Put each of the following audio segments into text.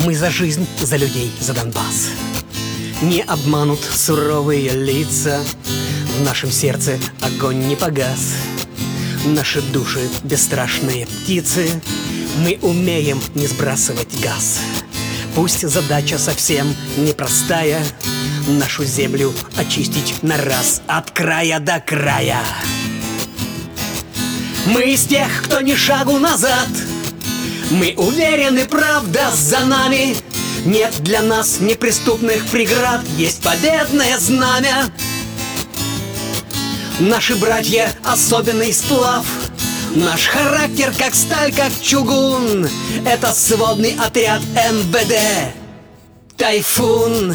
Мы за жизнь, за людей, за Донбасс. Не обманут суровые лица, в нашем сердце огонь не погас. Наши души бесстрашные птицы, мы умеем не сбрасывать газ. Пусть задача совсем непростая, нашу землю очистить на раз от края до края. Мы из тех, кто ни шагу назад, мы уверены, правда за нами. Нет для нас неприступных преград, есть победное знамя. Наши братья — особенный сплав, наш характер как сталь, как чугун. Это сводный отряд МВД «Тайфун».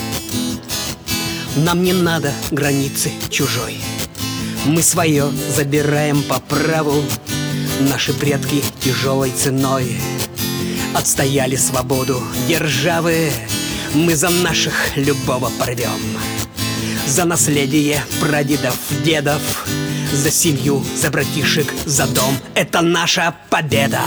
Нам не надо границы чужой, мы свое забираем по праву. Наши предки тяжелой ценой отстояли свободу державы. Мы за наших любого порвем, за наследие прадедов, дедов, за семью, за братишек, за дом. Это наша победа.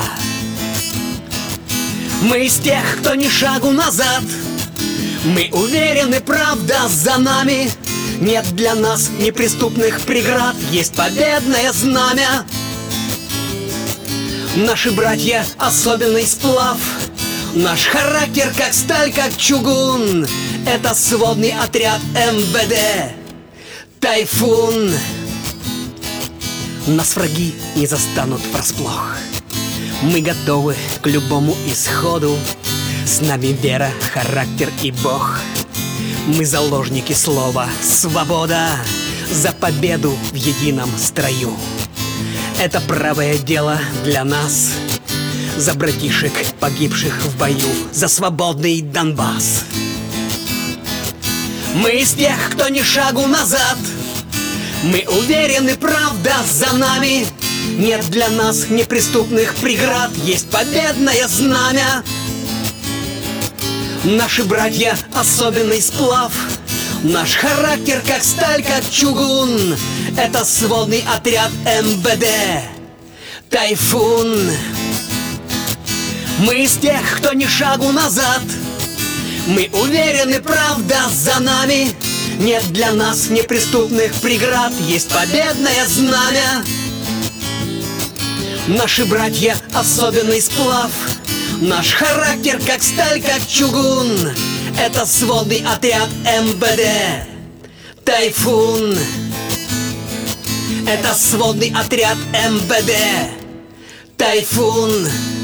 Мы из тех, кто ни шагу назад, мы уверены, правда за нами. Нет для нас неприступных преград, есть победное знамя. Наши братья — особенный сплав, наш характер как сталь, как чугун. Это сводный отряд МВД «Тайфун». Нас враги не застанут врасплох, мы готовы к любому исходу. С нами вера, характер и Бог. Мы заложники слова «Свобода», за победу в едином строю. Это правое дело для нас, за братишек, погибших в бою, за свободный Донбасс. Мы из тех, кто ни шагу назад, мы уверены, правда за нами. Нет для нас неприступных преград, есть победное знамя. Наши братья — особенный сплав, наш характер как сталь, как чугун. Это сводный отряд МВД «Тайфун». Мы из тех, кто ни шагу назад, мы уверены, правда за нами. Нет для нас неприступных преград, есть победное знамя. Наши братья — особенный сплав, наш характер как сталь, как чугун. Это сводный отряд МВД «Тайфун». Это сводный отряд МВД «Тайфун».